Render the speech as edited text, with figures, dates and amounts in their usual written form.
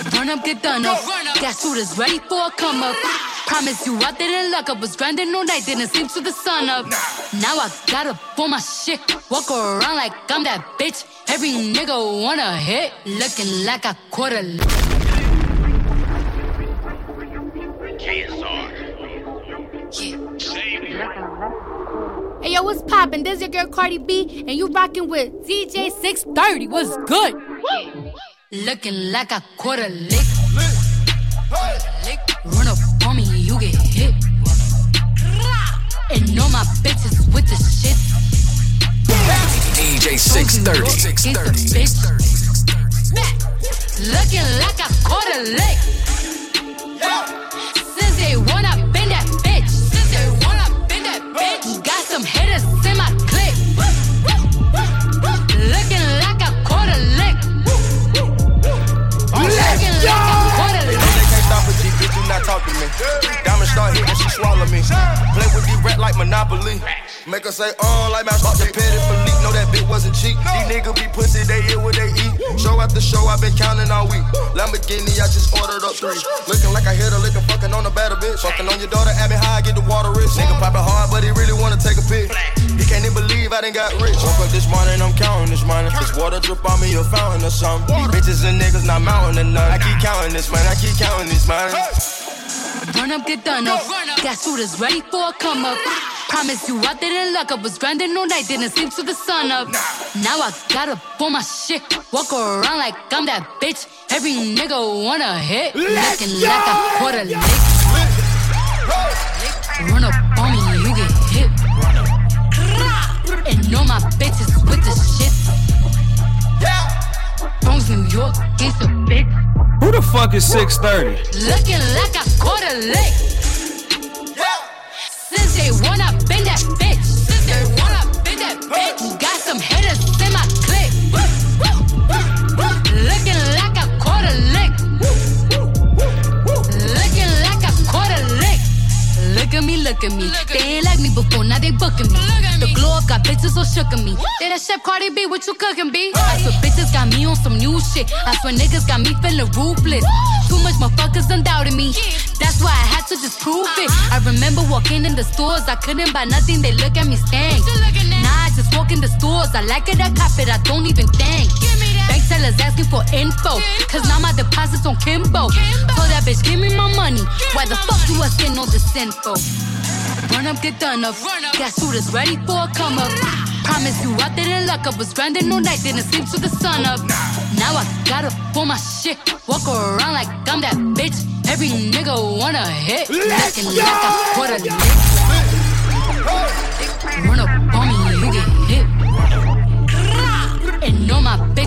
Run up, get done up. Got shooters ready for a come up. Promise you I didn't luck up. Was grinding all night, didn't sleep till the sun up. Now I got up on my shit. Walk around like I'm that bitch. Every nigga wanna hit. Looking like I caught a lick. Hey yo, what's poppin'? This your girl Cardi B, and you rockin' with DJ 630. What's good? Looking like I caught a lick. Run up on me, you get hit. And all my bitches with the shit. DJ 630. Looking like I caught a lick. Since day one, I been that bitch. Got some hitters in my clip. Looking like I caught a lick. Looking like I caught a lick. They can't stop a G, bitch, do not talk to me. Diamond start hitting, she swallow me. Play with these rap like Monopoly. Make her say, like man, start the petty Philippe. Know that bitch wasn't cheap. These niggas be pussy, they eat what they eat. Show after show, I been counting all week. Lamborghini, I just ordered up 3. Looking like I hit a lick and fucking on a better bitch. Fucking on your daughter, at me high, get the water rich. Nigga poppin' hard, but he really wanna take a pic. He can't even believe I done got rich. Woke up this morning, I'm counting this money. This water drip on me, a fountain or something. These bitches and niggas not mounting or nothing. I keep counting this money, I keep counting this money. Run up, get done up. Got shooters ready for a come up. Promise you I didn't luck up. Was grinding all night, didn't sleep till the sun up. Now I got up on my shit. Walk around like I'm that bitch. Every nigga wanna hit. Looking like I caught a lick. Run up on me, you get hit. And all my bitches with the shit. Bronx, New York, gangsta bitch. Who the fuck is 630? Looking like I caught a lick. Since day one, I been that bitch. Got some hitters in my clip. Looking like I caught a lick. Looking like I caught a lick. Look at me, look at me. They ain't like me before, now they booking me. The glow up got bitches so shook at me. They that chef Cardi B, what you cooking, B? I swear bitches got me on some new shit. I swear niggas got me feeling ruthless. Too much motherfuckers done doubted me. That's why I had to just prove it. I remember walking in the stores, I couldn't buy nothing, they look at me stank. Nah, I just walk in the stores, I like it, I cop it, I don't even think. Bank tellers asking for info, cause now my deposits on Kimbo. Told that bitch, give me my money. Why the fuck you asking all this info? Run up, get done up. Got shooters ready for a come up. Promise you I didn't luck up. Was grinding all night, didn't sleep till the sun up. Now I got up on my shit. Walk around like I'm that bitch. Every nigga wanna hit. Looking like I caught a lick. Run up on me, you get hit. And all my bitches